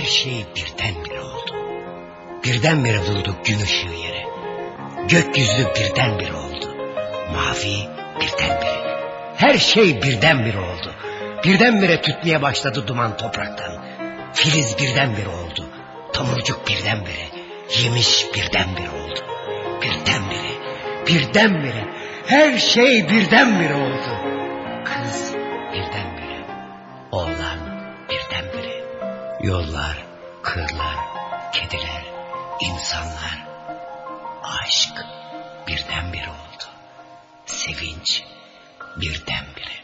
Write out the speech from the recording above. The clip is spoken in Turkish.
Her şey birdenbire oldu. Birdenbire vurdu gün ışığı yere. Gökyüzü birdenbire oldu. Mavi birdenbire. Her şey birdenbire oldu. Birdenbire tütmeye başladı duman topraktan. Filiz birdenbire oldu. Tomurcuk birdenbire. Yemiş birdenbire oldu. Birdenbire. Birdenbire. Her şey birdenbire oldu. Kız birdenbire. Oğlan birdenbire. Yollar, kırlar, kediler, insanlar. Aşk birdenbire oldu. Sevinç birdenbire.